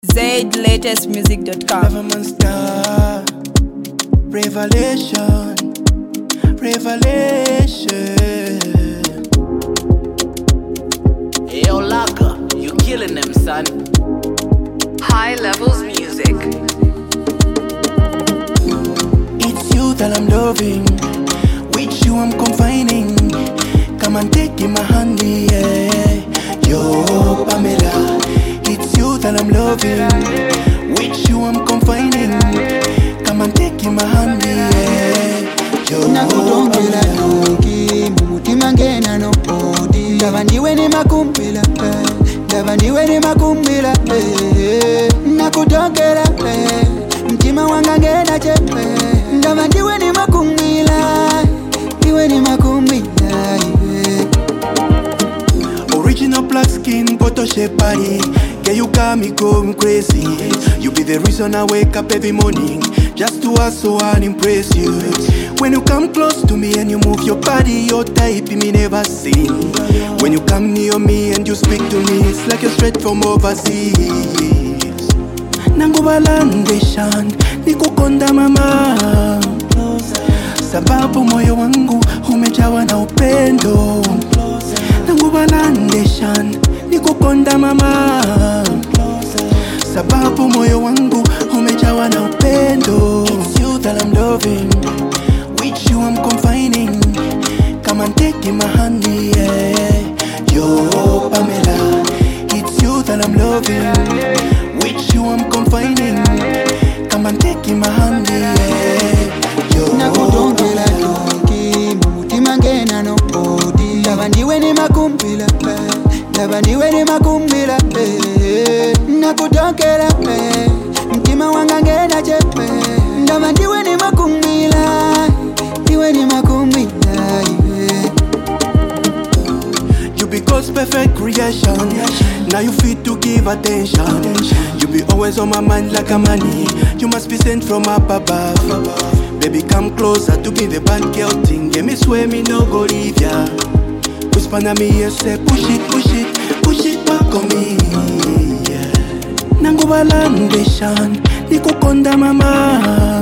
ZLatestmusic.com. Government star, revelation, revelation. Yo, Laka, you killing them, son. High Levels Music. It's you that I'm loving, with you I'm confining. Come and take in my hand, yeah. Yo, Pamela, it's you that I'm loving, with you I'm confining. Come and take in my hand, yeah. Yo, nakutongela donki mumutima ngena no odi ndaba ndiwe ni makumbila ndaba ndiwe ni makumbila nakutongela mtima wanga ngena chepe ndaba ndiwe ni makumbila ndiwe ni makumbila original black skin, photo shape body. Yeah, you got me going crazy. You be the reason I wake up every morning, just to hustle and impress you. When you come close to me and you move your body, your type me never seen. When you come near me and you speak to me, it's like you're straight from overseas. Nangubalandeshan, nikukonda mama, sababu moyo wangu umejawa na upendo. Nangubalandeshan, nikukonda mama, sababu moyo wangu umejawa na upendo. It's you that I'm loving, with you I'm confining. Come and take in my hand, yeah. Yo, Pamela, it's you that I'm loving, with you I'm confining. Come and take in my hand, yeah. Yo, nakutongela donki mumutima ngena no odi ndaba ndiwe ni makumbila ndaba ndiwe ni makumbila nakutongela mtima wanga ngena chepe ndaba ndiwe ni makumbila ndiwe ni makumbila you be God's perfect creation. Now you fit to give attention. You be always on my mind like a money. You must be sent from up above. Baby, come closer to be the bad girl thing. Yeah, me swear me no go leave ya. Whisper na me, yes, say push it, push it, push it back on me. Yeah. Nangubalandeshan, nikukonda mama,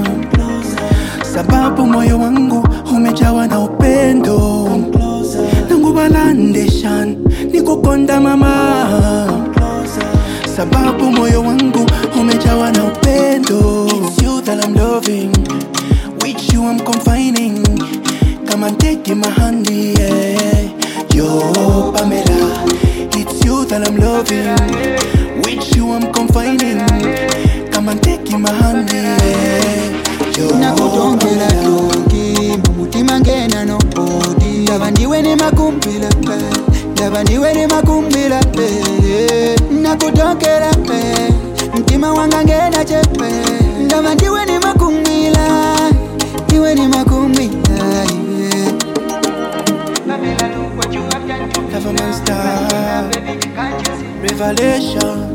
sababu moyo wangu umejawa na upendo. Nangubalandeshan, nikukonda mama, sababu moyo wangu umejawa na upendo. It's you that I'm loving, with you I'm confining. Come and take in my hand, yeah. Yo, Pamela, it's you that I'm loving, with you I'm confining. Come and take in my hand, yeah. Yo, nakutongela donki mumutima ngena no odi ndaba ndiwe ni makumbila ndaba ndiwe ni makumbila nakutongela mtima wanga ngena chepe ndaba ndiwe ni makumbila ndiwe ni makumbila Government star, revelation,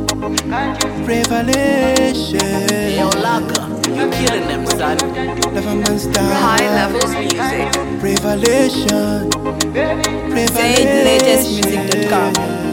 revelation. Yo, Laka, you killing them, son. Government star, High Levels Music. revelation, revelation. ZLatestmusic.com.